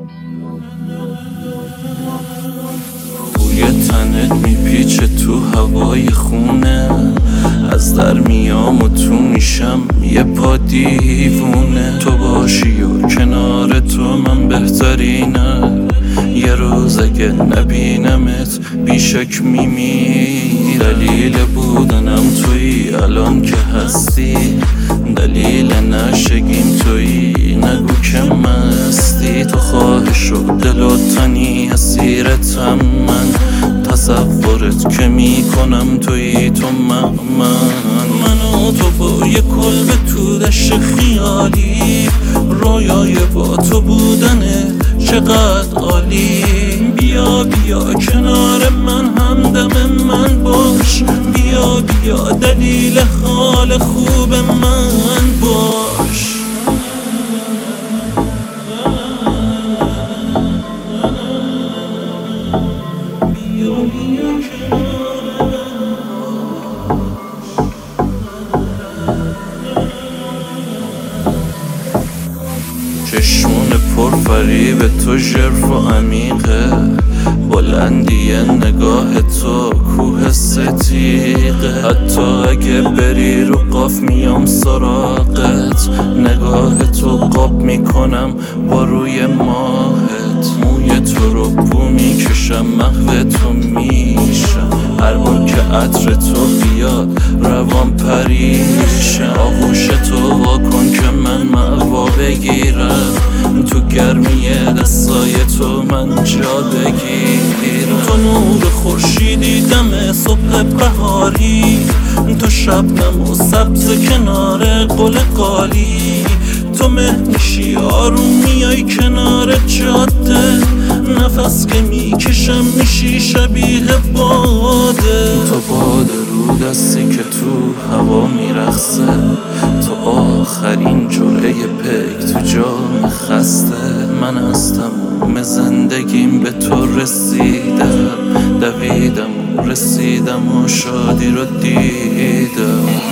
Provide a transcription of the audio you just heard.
بوی تنت میپیچه تو هوای خونه، از در میام و تو میشم یه پا دیوونه. تو باشی و کنار تو من بهترینه، یه روز اگه نبینمت بیشک میمیرم. دلیل بودنم تویی الان که هستی، دلیل نشگیم تویی نگو که مستی. تو خواهش و دل و تنی اسیرتم من، تصورت که میکنم تویی تو من و تو با یه کلبه تو دشت خیالی، رویای با تو بودنه چقدر عالی. بیا بیا کنار من همدم من باش، بیا بیا دلیل حال خوب من باش. بیا بیا کنار چشمون پرفریب تو ژرف و عمیقه، بلندی نگاه تو کوه ستیقه. حتی اگه بری رو قاف میام سراغت، نگاه تو قاب میکنم با روی ماهت. موی تو رو بو میکشم محو تو میشم، هر بار که عطر تو بیاد روان پریشم. آغوش تو واکن که من مأوا بگیرم، تو گرمی دستای تو من جا بگیرم. تو نور خورشیدی دم صبح بهاری، تو شبنم و سبز کنار گل قالی. تو مه میشی آروم میای کنار جاده، نفس که میکشم میشی شبیه باده. تو باده رو دستی که تو هوا میرخصه، تو آخرین جرعه پیک تو جام خسته. من از تموم زندگیم به تو رسیدم، دویدم و رسیدم و شادی رو دیدم.